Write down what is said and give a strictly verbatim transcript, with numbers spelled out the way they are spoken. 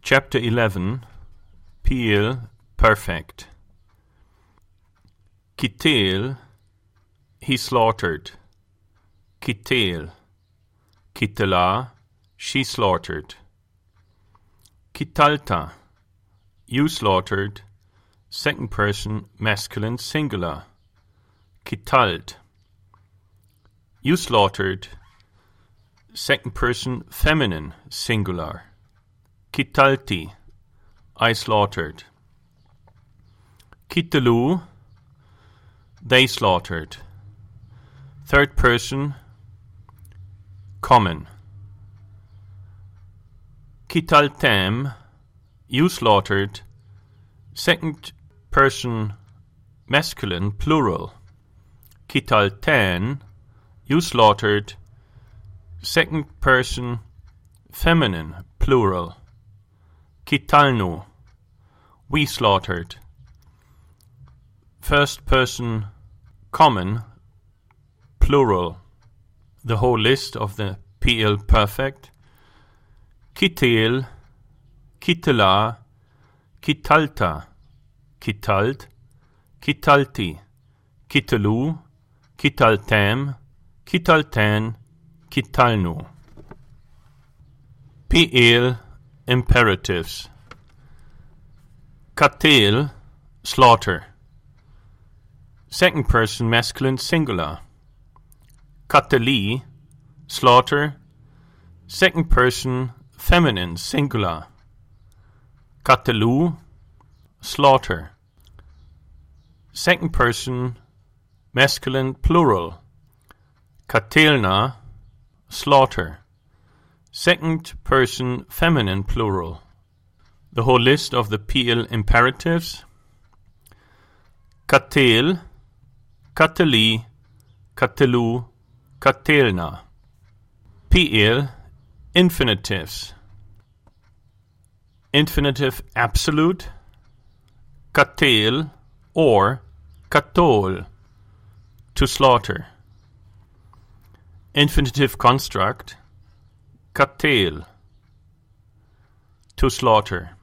Chapter eleven. Piel Perfect. Kitel, he slaughtered. Kitel. Kitela, she slaughtered. Kitalta, you slaughtered. Second person masculine singular. Kitalt, you slaughtered. Second person feminine singular. Kitalti, I slaughtered. Kitalu, they slaughtered. Third person common. Kitaltem, you slaughtered. Second person masculine plural. Kitalten, you slaughtered. Second person feminine plural. Kitalnu, we slaughtered. First person common plural. The whole list of the P L perfect. Kitel, kitela, kitalta, kitalt, kitalti, kitalu, kitaltem, kitalten, kitalnu. P L imperatives. Katel, slaughter. Second person masculine singular. Kateli, slaughter. Second person feminine singular. Katelu, slaughter. Second person masculine plural. Katelna, slaughter. Second person feminine plural. The whole list of the P L imperatives. Katel, kateli, katelu, katelna. P L infinitives. Infinitive absolute. Katel or katol, to slaughter. Infinitive construct. Katel, to slaughter.